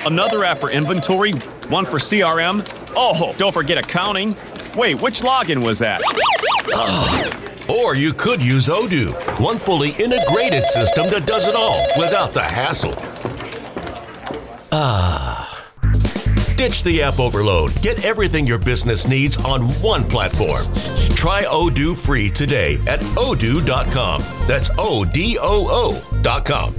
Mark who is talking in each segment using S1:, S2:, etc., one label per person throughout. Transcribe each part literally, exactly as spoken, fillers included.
S1: Another app for inventory, one for C R M. Oh, don't forget accounting. Wait, which login was that?
S2: Or you could use Odoo, one fully integrated system that does it all without the hassle. Ah. Ditch the app overload. Get everything your business needs on one platform. Try Odoo free today at odoo dot com. That's O D O O dot com.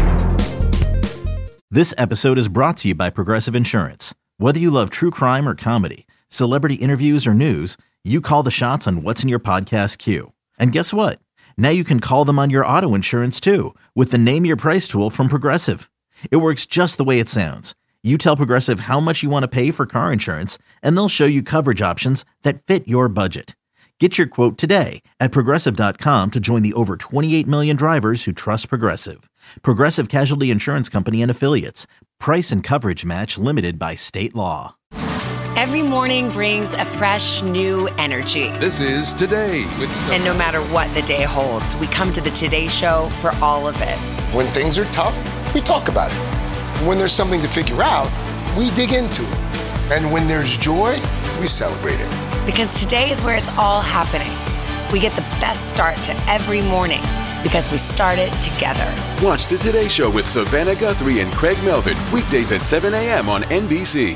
S3: This episode is brought to you by Progressive Insurance. Whether you love true crime or comedy, celebrity interviews or news, you call the shots on what's in your podcast queue. And guess what? Now you can call them on your auto insurance too with the Name Your Price tool from Progressive. It works just the way it sounds. You tell Progressive how much you want to pay for car insurance, and they'll show you coverage options that fit your budget. Get your quote today at progressive dot com to join the over twenty-eight million drivers who trust Progressive. Progressive Casualty Insurance Company and Affiliates. Price and coverage match limited by state law.
S4: Every morning brings a fresh, new energy.
S5: This is Today with Sophie.
S4: And no matter what the day holds, we come to the Today Show for all of it.
S6: When things are tough, we talk about it. When there's something to figure out, we dig into it. And when there's joy, we celebrate it.
S4: Because today is where it's all happening. We get the best start to every morning because we start it together.
S5: Watch the Today Show with Savannah Guthrie and Craig Melvin, weekdays at seven a.m. on N B C.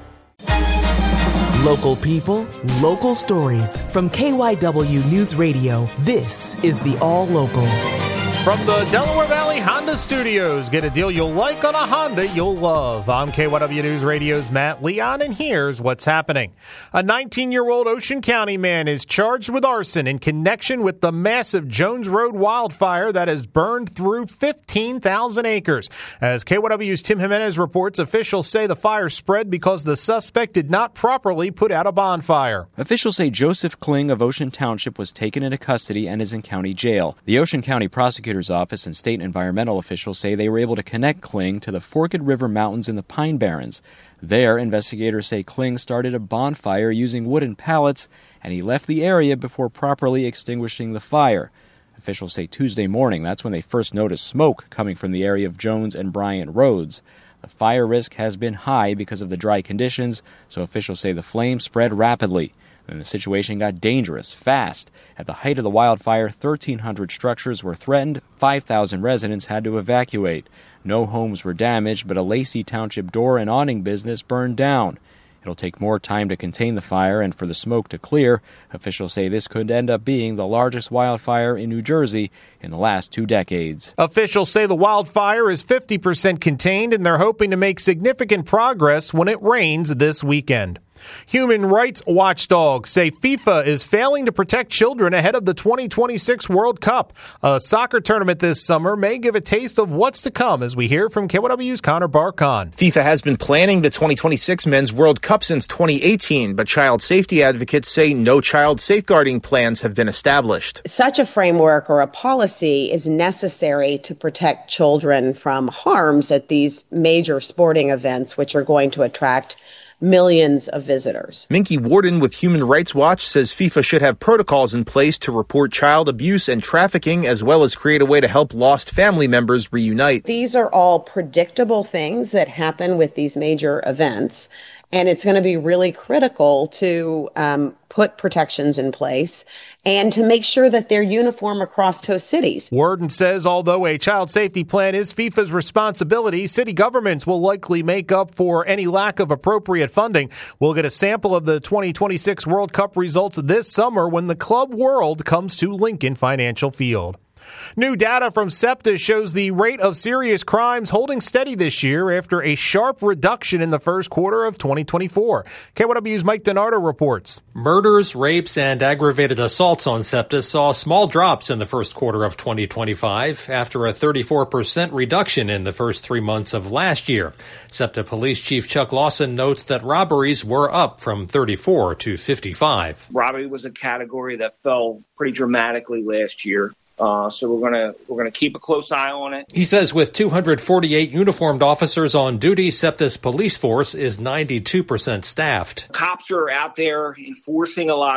S7: Local people, local stories. From K Y W News Radio, this is the All Local.
S8: From the Delaware Valley Honda Studios, get a deal you'll like on a Honda you'll love. I'm K Y W News Radio's Matt Leon, and here's what's happening. A nineteen-year-old Ocean County man is charged with arson in connection with the massive Jones Road wildfire that has burned through fifteen thousand acres. As K Y W's Tim Jimenez reports, officials say the fire spread because the suspect did not properly put out a bonfire.
S9: Officials say Joseph Kling of Ocean Township was taken into custody and is in county jail. The Ocean County prosecutor's office and state environmental officials say they were able to connect Kling to the Forked River Mountains in the Pine Barrens. There, investigators say Kling started a bonfire using wooden pallets, and he left the area before properly extinguishing the fire. Officials say Tuesday morning, that's when they first noticed smoke coming from the area of Jones and Bryant Roads. The fire risk has been high because of the dry conditions, so officials say the flames spread rapidly. And the situation got dangerous, fast. At the height of the wildfire, thirteen hundred structures were threatened, five thousand residents had to evacuate. No homes were damaged, but a Lacey Township door and awning business burned down. It'll take more time to contain the fire and for the smoke to clear. Officials say this could end up being the largest wildfire in New Jersey in the last two decades.
S8: Officials say the wildfire is fifty percent contained, and they're hoping to make significant progress when it rains this weekend. Human rights watchdogs say FIFA is failing to protect children ahead of the twenty twenty-six World Cup. A soccer tournament this summer may give a taste of what's to come, as we hear from K Y W's Connor Barkon.
S10: FIFA has been planning the twenty twenty-six Men's World Cup since twenty eighteen, but child safety advocates say no child safeguarding plans have been established.
S11: Such a framework or a policy is necessary to protect children from harms at these major sporting events, which are going to attract millions of visitors.
S10: Minky Warden with Human Rights Watch says FIFA should have protocols in place to report child abuse and trafficking, as well as create a way to help lost family members reunite.
S11: These are all predictable things that happen with these major events, and it's going to be really critical to um, put protections in place and to make sure that they're uniform across host cities.
S8: Worden says although a child safety plan is FIFA's responsibility, city governments will likely make up for any lack of appropriate funding. We'll get a sample of the twenty twenty-six World Cup results this summer when the club world comes to Lincoln Financial Field. New data from SEPTA shows the rate of serious crimes holding steady this year after a sharp reduction in the first quarter of twenty twenty-four. K Y W's Mike Donardo reports.
S12: Murders, rapes, and aggravated assaults on SEPTA saw small drops in the first quarter of twenty twenty-five after a thirty-four percent reduction in the first three months of last year. SEPTA Police Chief Chuck Lawson notes that robberies were up from thirty-four to fifty-five.
S13: Robbery was a category that fell pretty dramatically last year. Uh, so we're gonna we're gonna keep a close eye on it.
S12: He says with two hundred forty-eight uniformed officers on duty, SEPTA's police force is ninety-two percent staffed.
S13: Cops are out there enforcing a lot of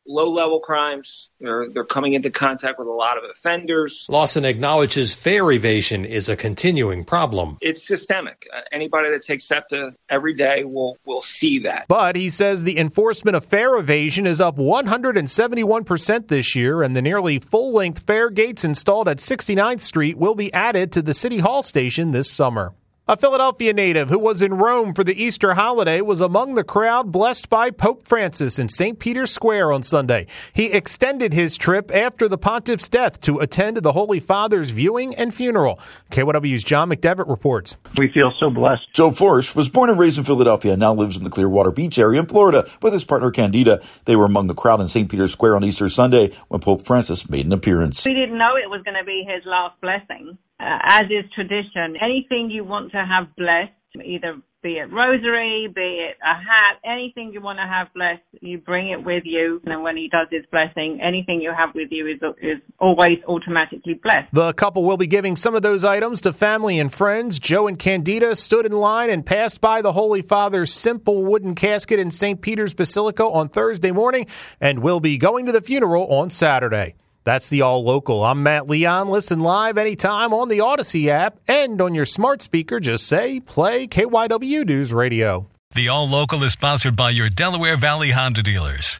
S13: low-level crimes. They're, they're coming into contact with a lot of offenders.
S12: Lawson acknowledges fare evasion is a continuing problem.
S13: It's systemic. Uh, anybody that takes SEPTA every day will, will see that.
S8: But he says the enforcement of fare evasion is up one hundred seventy-one percent this year, and the nearly full-length fare gates installed at sixty-ninth Street will be added to the City Hall station this summer. A Philadelphia native who was in Rome for the Easter holiday was among the crowd blessed by Pope Francis in Saint Peter's Square on Sunday. He extended his trip after the pontiff's death to attend the Holy Father's viewing and funeral. K Y W's John McDevitt reports.
S14: We feel so blessed.
S15: Joe Forsch was born and raised in Philadelphia and now lives in the Clearwater Beach area in Florida with his partner Candida. They were among the crowd in Saint Peter's Square on Easter Sunday when Pope Francis made an appearance.
S16: We didn't know it was going to be his last blessing. Uh, as is tradition, anything you want to have blessed, either be it rosary, be it a hat, anything you want to have blessed, you bring it with you. And when he does his blessing, anything you have with you is, is always automatically blessed.
S8: The couple will be giving some of those items to family and friends. Joe and Candida stood in line and passed by the Holy Father's simple wooden casket in Saint Peter's Basilica on Thursday morning and will be going to the funeral on Saturday. That's the All Local. I'm Matt Leon. Listen live anytime on the Odyssey app and on your smart speaker. Just say, play K Y W News Radio.
S17: The All Local is sponsored by your Delaware Valley Honda dealers.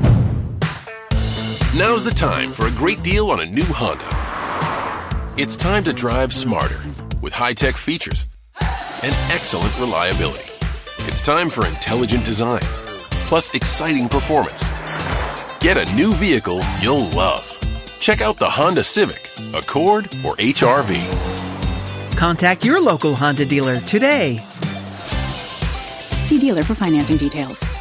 S18: Now's the time for a great deal on a new Honda. It's time to drive smarter with high-tech features and excellent reliability. It's time for intelligent design, plus exciting performance. Get a new vehicle you'll love. Check out the Honda Civic, Accord, or H R V.
S19: Contact your local Honda dealer today.
S20: See dealer for financing details.